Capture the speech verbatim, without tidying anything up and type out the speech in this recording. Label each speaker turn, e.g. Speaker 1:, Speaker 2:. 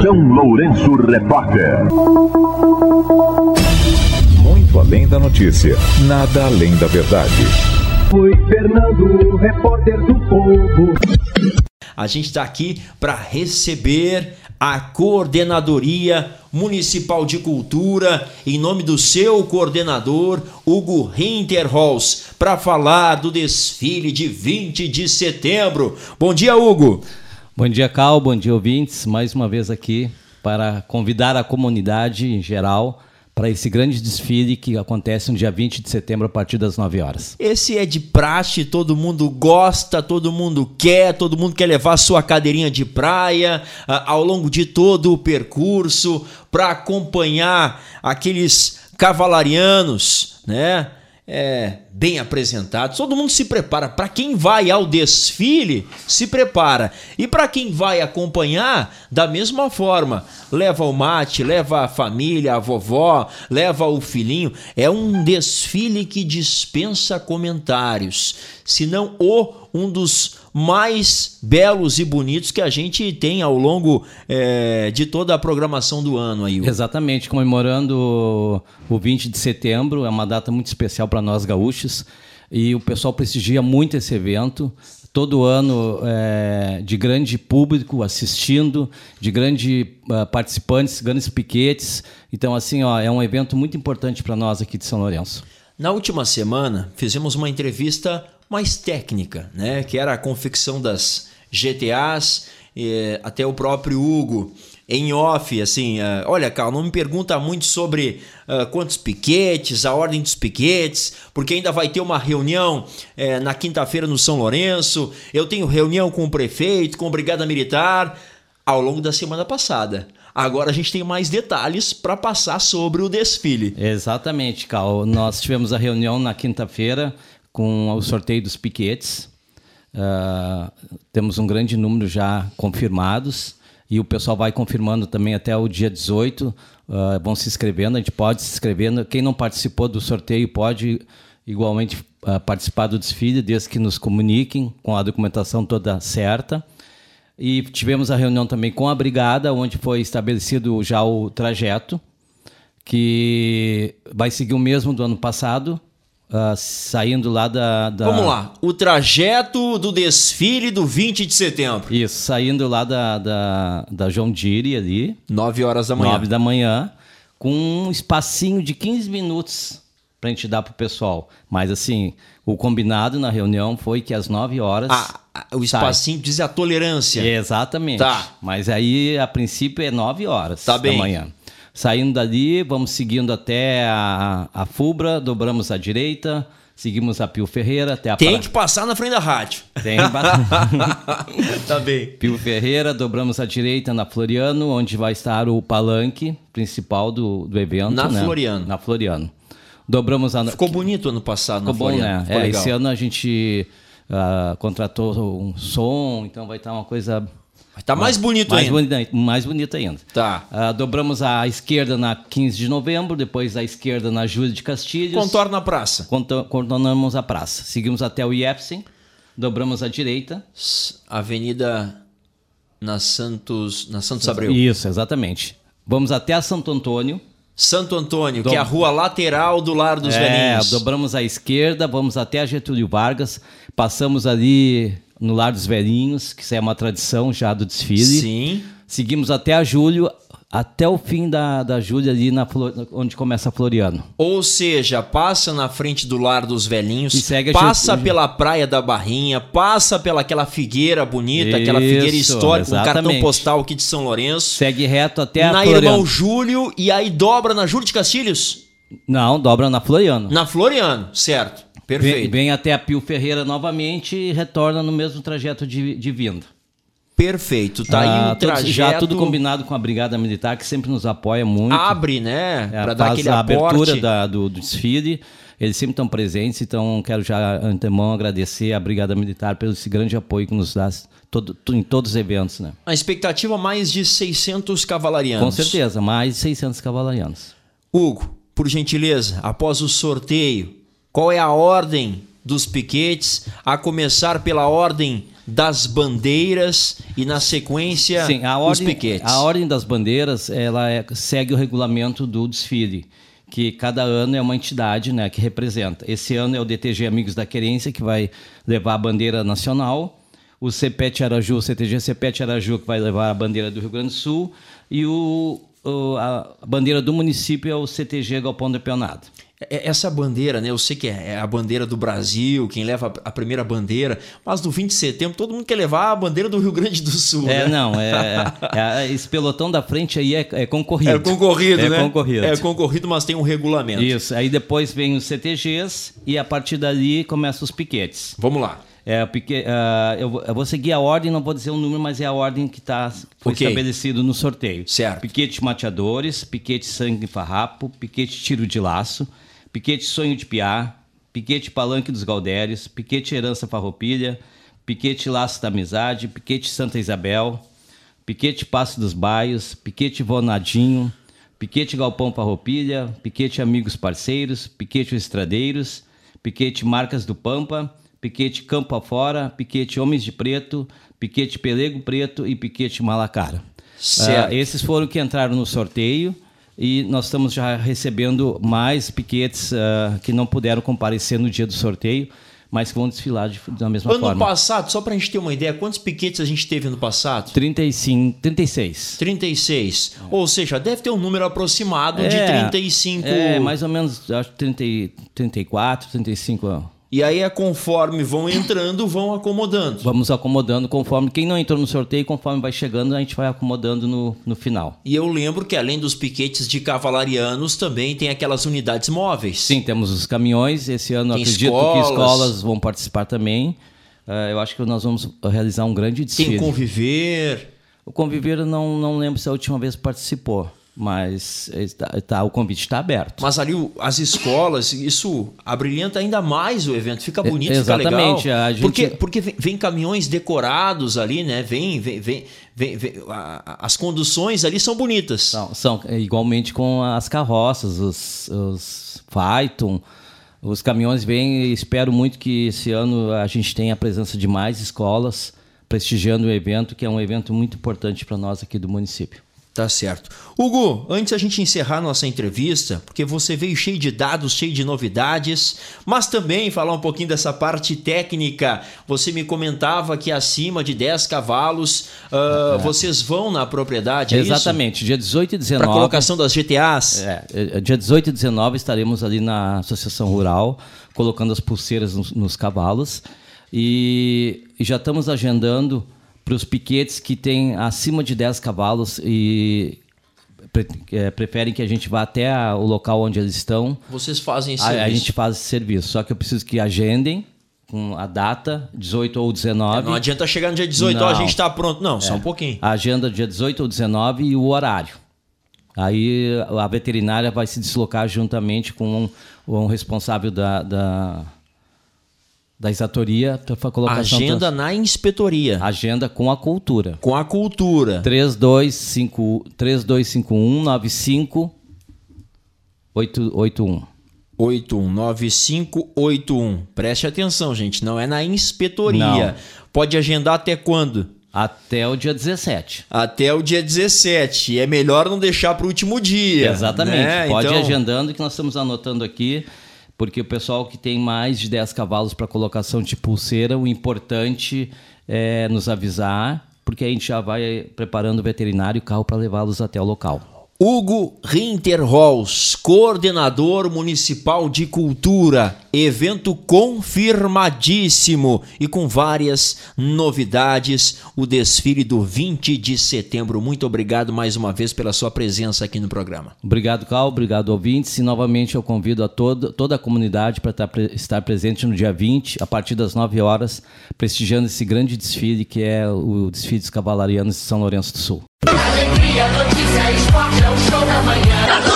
Speaker 1: São Lourenço Repórter.
Speaker 2: Muito além da notícia, nada além da verdade.
Speaker 3: Foi Fernando, repórter do Povo.
Speaker 4: A gente está aqui para receber a Coordenadoria Municipal de Cultura, em nome do seu coordenador, Hugo Hinterholz, para falar do desfile de vinte de setembro. Bom dia, Hugo.
Speaker 5: Bom dia, Cal. Bom dia, ouvintes. Mais uma vez aqui para convidar a comunidade em geral para esse grande desfile que acontece no dia vinte de setembro a partir das nove horas.
Speaker 4: Esse é de praxe, todo mundo gosta, todo mundo quer, todo mundo quer levar sua cadeirinha de praia uh, ao longo de todo o percurso para acompanhar aqueles cavalarianos, né? É, bem apresentados. Todo mundo se prepara. Para quem vai ao desfile, se prepara. E para quem vai acompanhar, da mesma forma, leva o mate, leva a família, a vovó, leva o filhinho. É um desfile que dispensa comentários, se não o um dos mais belos e bonitos que a gente tem ao longo é, de toda a programação do ano aí.
Speaker 5: Exatamente, comemorando o vinte de setembro, é uma data muito especial para nós gaúchos e o pessoal prestigia muito esse evento. Todo ano é, de grande público assistindo, de grandes uh, participantes, grandes piquetes. Então, assim, ó, é um evento muito importante para nós aqui de São Lourenço.
Speaker 4: Na última semana, fizemos uma entrevista mais técnica, né? Que era a confecção das G T As, eh, até o próprio Hugo, em off, assim, uh, olha, Carl, não me pergunta muito sobre uh, quantos piquetes, a ordem dos piquetes, porque ainda vai ter uma reunião eh, na quinta-feira no São Lourenço, eu tenho reunião com o prefeito, com a Brigada Militar, ao longo da semana passada. Agora a gente tem mais detalhes para passar sobre o desfile.
Speaker 5: Exatamente, Carl. Nós tivemos a reunião na quinta-feira com o sorteio dos piquetes. Uh, temos um grande número já confirmados e o pessoal vai confirmando também até o dia dezoito. Uh, vão se inscrevendo, a gente pode se inscrevendo. Quem não participou do sorteio pode igualmente uh, participar do desfile, desde que nos comuniquem com a documentação toda certa. E tivemos a reunião também com a Brigada, onde foi estabelecido já o trajeto, que vai seguir o mesmo do ano passado, uh, saindo lá da, da...
Speaker 4: Vamos lá, o trajeto do desfile do vinte de setembro.
Speaker 5: Isso, saindo lá da, da, da João Diri ali.
Speaker 4: nove horas da manhã.
Speaker 5: nove da manhã, com um espacinho de quinze minutos para a gente dar para o pessoal. Mas assim, o combinado na reunião foi que às nove horas...
Speaker 4: Ah, o espacinho diz a tolerância.
Speaker 5: Exatamente.
Speaker 4: Tá.
Speaker 5: Mas aí, a princípio, é nove horas
Speaker 4: tá
Speaker 5: da
Speaker 4: bem.
Speaker 5: manhã. Saindo dali, vamos seguindo até a, a Fubra, dobramos à direita, seguimos a Pio Ferreira até a...
Speaker 4: Tem
Speaker 5: pra...
Speaker 4: que passar na frente da rádio.
Speaker 5: Tem.
Speaker 4: Tá bem.
Speaker 5: Pio Ferreira, dobramos à direita na Floriano, onde vai estar o palanque principal do, do evento.
Speaker 4: Na
Speaker 5: né?
Speaker 4: Floriano.
Speaker 5: Na Floriano. Dobramos a...
Speaker 4: Ficou bonito ano passado
Speaker 5: Ficou
Speaker 4: na
Speaker 5: bom,
Speaker 4: Floriano.
Speaker 5: né?
Speaker 4: Ficou
Speaker 5: É,
Speaker 4: legal.
Speaker 5: esse ano a gente uh, contratou um som, então vai estar uma coisa...
Speaker 4: Vai estar mais bonito
Speaker 5: mais
Speaker 4: ainda.
Speaker 5: Bonito, mais bonito ainda.
Speaker 4: Tá.
Speaker 5: Uh, dobramos à esquerda na quinze de novembro, depois à esquerda na Júlio de Castilhos.
Speaker 4: Contorna a praça.
Speaker 5: Contor- Contornamos a praça. Seguimos até o Iepsen, dobramos à direita.
Speaker 4: Avenida na Santos, na Santos Abreu.
Speaker 5: Isso, exatamente. Vamos até a Santo Antônio.
Speaker 4: Santo Antônio,
Speaker 5: Do-
Speaker 4: que é a rua lateral do Lar dos
Speaker 5: É,
Speaker 4: Velhinhos.
Speaker 5: dobramos à esquerda, vamos até a Getúlio Vargas, passamos ali no Lar dos Velhinhos, que isso é uma tradição já do desfile.
Speaker 4: Sim.
Speaker 5: Seguimos até a Júlio, até o fim da, da Júlia ali na, Flo- onde começa a Floriano.
Speaker 4: Ou seja, passa na frente do Lar dos Velhinhos,
Speaker 5: E segue a
Speaker 4: passa
Speaker 5: Getúlio.
Speaker 4: pela Praia da Barrinha, passa pela aquela figueira bonita, aquela figueira
Speaker 5: Isso,
Speaker 4: histórica, um cartão
Speaker 5: exatamente.
Speaker 4: postal aqui de São Lourenço.
Speaker 5: Segue reto até a
Speaker 4: Na
Speaker 5: Floriano.
Speaker 4: Irmão Júlio e aí dobra na Júlio de Castilhos?
Speaker 5: Não, dobra na Floriano.
Speaker 4: Na Floriano, certo.
Speaker 5: Vem,
Speaker 4: Perfeito.
Speaker 5: vem até a Pio Ferreira novamente e retorna no mesmo trajeto de, de vinda.
Speaker 4: Perfeito. Tá aí
Speaker 5: Ah,
Speaker 4: o
Speaker 5: tudo-
Speaker 4: trajeto.
Speaker 5: Já tudo combinado com a Brigada Militar, que sempre nos apoia muito.
Speaker 4: Abre, né?
Speaker 5: É,
Speaker 4: Para dar
Speaker 5: faz
Speaker 4: aquele
Speaker 5: a
Speaker 4: aporte.
Speaker 5: abertura da, do, do desfile. Eles sempre estão presentes, então quero já antemão agradecer à Brigada Militar pelo esse grande apoio que nos dá todo, em todos os eventos, né?
Speaker 4: A expectativa mais de seiscentos cavalarianos.
Speaker 5: Com certeza, mais de seiscentos cavalarianos.
Speaker 4: Hugo, por gentileza, após o sorteio, qual é a ordem dos piquetes, a começar pela ordem das bandeiras e, na sequência,
Speaker 5: Sim, a
Speaker 4: os
Speaker 5: ordem,
Speaker 4: piquetes.
Speaker 5: A ordem das bandeiras ela é, segue o regulamento do desfile, que cada ano é uma entidade, né, que representa. Esse ano é o D T G Amigos da Querência, que vai levar a bandeira nacional, o C P E T Araju, o C T G C P E T Araju, que vai levar a bandeira do Rio Grande do Sul, e o, o, a bandeira do município é o C T G Galpão do Peonado.
Speaker 4: Essa bandeira, né? Eu sei que é a bandeira do Brasil, quem leva a primeira bandeira, mas no vinte de setembro todo mundo quer levar a bandeira do Rio Grande do Sul.
Speaker 5: É,
Speaker 4: né?
Speaker 5: não, é, é, esse pelotão da frente aí é, é concorrido.
Speaker 4: É concorrido,
Speaker 5: é
Speaker 4: né?
Speaker 5: concorrido.
Speaker 4: É concorrido, mas tem um regulamento.
Speaker 5: Isso, aí depois vem os C T Gs e a partir dali começam os piquetes.
Speaker 4: Vamos lá.
Speaker 5: É, pique, uh, eu, eu vou seguir a ordem, não vou dizer o número, mas é a ordem que tá, foi
Speaker 4: Okay.
Speaker 5: estabelecido no sorteio.
Speaker 4: Certo.
Speaker 5: Piquete mateadores, piquete sangue farrapo, piquete tiro de laço, piquete sonho de piá, piquete palanque dos Galdéres, piquete herança farroupilha, piquete laço da amizade, piquete Santa Isabel, piquete passo dos baios, piquete vonadinho, piquete galpão farroupilha, piquete amigos parceiros, piquete estradeiros, piquete marcas do Pampa, piquete campo afora, piquete homens de preto, piquete pelego preto e piquete malacara.
Speaker 4: Certo.
Speaker 5: Uh, esses foram que entraram no sorteio. E nós estamos já recebendo mais piquetes uh, que não puderam comparecer no dia do sorteio, mas que vão desfilar de, da mesma
Speaker 4: ano
Speaker 5: forma.
Speaker 4: Ano passado, só para a gente ter uma ideia, quantos piquetes a gente teve ano passado?
Speaker 5: trinta e cinco, trinta e seis.
Speaker 4: trinta e seis. Ou seja, deve ter um número aproximado
Speaker 5: É,
Speaker 4: de trinta e cinco.
Speaker 5: É, mais ou menos, acho que trinta, trinta e quatro, trinta e cinco. Ó.
Speaker 4: E aí, é conforme vão entrando, vão acomodando.
Speaker 5: Vamos acomodando conforme... Quem não entrou no sorteio, conforme vai chegando, a gente vai acomodando no, no final.
Speaker 4: E eu lembro que, além dos piquetes de cavalarianos, também tem aquelas unidades móveis.
Speaker 5: Sim, temos os caminhões. Esse ano,
Speaker 4: tem
Speaker 5: acredito
Speaker 4: escolas.
Speaker 5: que escolas vão participar também. Uh, eu acho que nós vamos realizar um grande desfile.
Speaker 4: Tem Conviver.
Speaker 5: O Conviver, eu não, não lembro se a última vez participou. Mas tá, tá, o convite está aberto.
Speaker 4: Mas ali as escolas, isso abrilhanta ainda mais o evento. Fica bonito,
Speaker 5: é,
Speaker 4: fica legal.
Speaker 5: Exatamente. A gente...
Speaker 4: Porque, porque vem, vem caminhões decorados ali, né? Vem, vem, vem, vem, vem a, as conduções ali são bonitas.
Speaker 5: São, são igualmente com as carroças, os, os Phaeton, os caminhões vêm. Espero muito que esse ano a gente tenha a presença de mais escolas prestigiando o evento, que é um evento muito importante para nós aqui do município.
Speaker 4: Tá certo. Hugo, antes a gente encerrar nossa entrevista, porque você veio cheio de dados, cheio de novidades, mas também falar um pouquinho dessa parte técnica. Você me comentava que acima de dez cavalos uh, é. vocês vão na propriedade, é
Speaker 5: Exatamente,
Speaker 4: isso?
Speaker 5: Dia dezoito e dezenove.
Speaker 4: Para colocação das G T As?
Speaker 5: É, dia dezoito e dezenove estaremos ali na Associação Rural, colocando as pulseiras nos, nos cavalos. E, e já estamos agendando para os piquetes que têm acima de dez cavalos e pre, é, preferem que a gente vá até a, o local onde eles estão.
Speaker 4: Vocês fazem esse
Speaker 5: a,
Speaker 4: serviço?
Speaker 5: A gente faz esse serviço, só que eu preciso que agendem com a data, dezoito ou dezenove.
Speaker 4: É, não adianta chegar no dia dezoito, ó, a gente está pronto. Não, é, só um pouquinho.
Speaker 5: A agenda dia dezoito ou dezenove e o horário. Aí a veterinária vai se deslocar juntamente com um, um responsável da... da da exatoria para colocação.
Speaker 4: Agenda trans... na inspetoria.
Speaker 5: Agenda com a cultura.
Speaker 4: Com a cultura.
Speaker 5: três dois cinco um nove cinco oito um.
Speaker 4: oito um nove cinco oito um. Preste atenção, gente, não é na inspetoria. Não. Pode agendar até quando?
Speaker 5: Até o dia dezessete.
Speaker 4: Até o dia dezessete. É melhor não deixar para o último dia.
Speaker 5: Exatamente.
Speaker 4: Né?
Speaker 5: Pode
Speaker 4: então...
Speaker 5: ir agendando que nós estamos anotando aqui. Porque o pessoal que tem mais de dez cavalos para colocação de pulseira, o importante é nos avisar, porque a gente já vai preparando o veterinário e o carro para levá-los até o local.
Speaker 4: Hugo Rinterholz, coordenador municipal de cultura, evento confirmadíssimo e com várias novidades, o desfile do vinte de setembro. Muito obrigado mais uma vez pela sua presença aqui no programa.
Speaker 5: Obrigado, Cal, obrigado, ouvintes, e novamente eu convido a todo, toda a comunidade para estar presente no dia vinte, a partir das nove horas, prestigiando esse grande desfile que é o desfile dos cavalarianos de São Lourenço do Sul.
Speaker 6: Alegria, notícia, esporte, é o show da manhã.